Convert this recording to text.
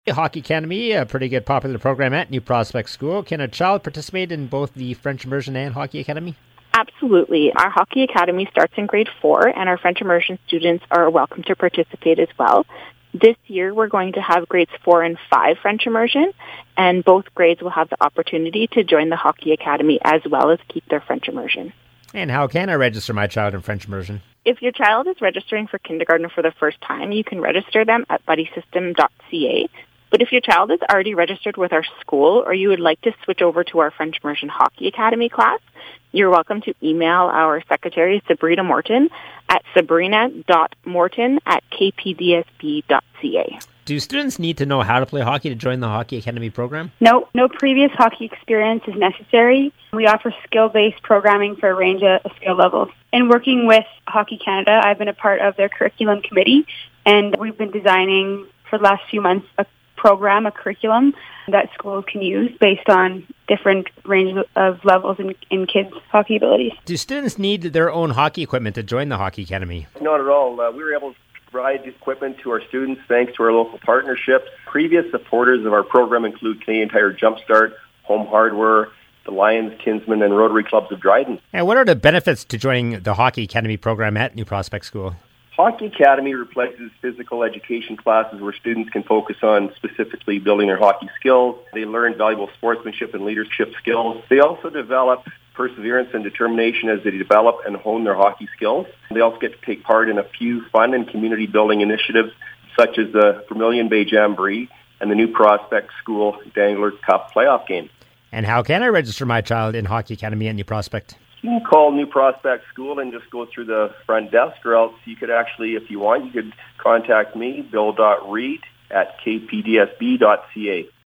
Hockey Academy, a pretty good popular program at New Prospect School. Can a child participate in both the French Immersion and Hockey Academy? Absolutely. Our Hockey Academy starts in grade 4, and our French Immersion students are welcome to participate as well. This year, we're going to have grades 4 and 5 French Immersion, and both grades will have the opportunity to join the Hockey Academy as well as keep their French Immersion. And how can I register my child in French Immersion? If your child is registering for kindergarten for the first time, you can register them at buddysystem.ca. But if your child is already registered with our school or you would like to switch over to our French Immersion Hockey Academy class, you're welcome to email our secretary, Sabrina Morton, at sabrina.morton@kpdsb.ca. Do students need to know how to play hockey to join the Hockey Academy program? No previous hockey experience is necessary. We offer skill-based programming for a range of skill levels. In working with Hockey Canada, I've been a part of their curriculum committee, and we've been designing for the last few months a curriculum that schools can use based on different range of levels in kids' hockey abilities. Do students need their own hockey equipment to join the Hockey Academy? Not at all. We were able to provide equipment to our students thanks to our local partnerships. Previous supporters of our program include Canadian Tire Jumpstart, Home Hardware, the Lions, Kinsman, and Rotary Clubs of Dryden. And what are the benefits to joining the Hockey Academy program at New Prospect School? Hockey Academy replaces physical education classes where students can focus on specifically building their hockey skills. They learn valuable sportsmanship and leadership skills. They also develop perseverance and determination as they develop and hone their hockey skills. They also get to take part in a few fun and community-building initiatives such as the Vermilion Bay Jamboree and the New Prospect School Dangler Cup playoff game. And how can I register my child in Hockey Academy at New Prospect? You can call New Prospect School and just go through the front desk, or else you could actually, if you want, you could contact me, bill.reed@kpdsb.ca.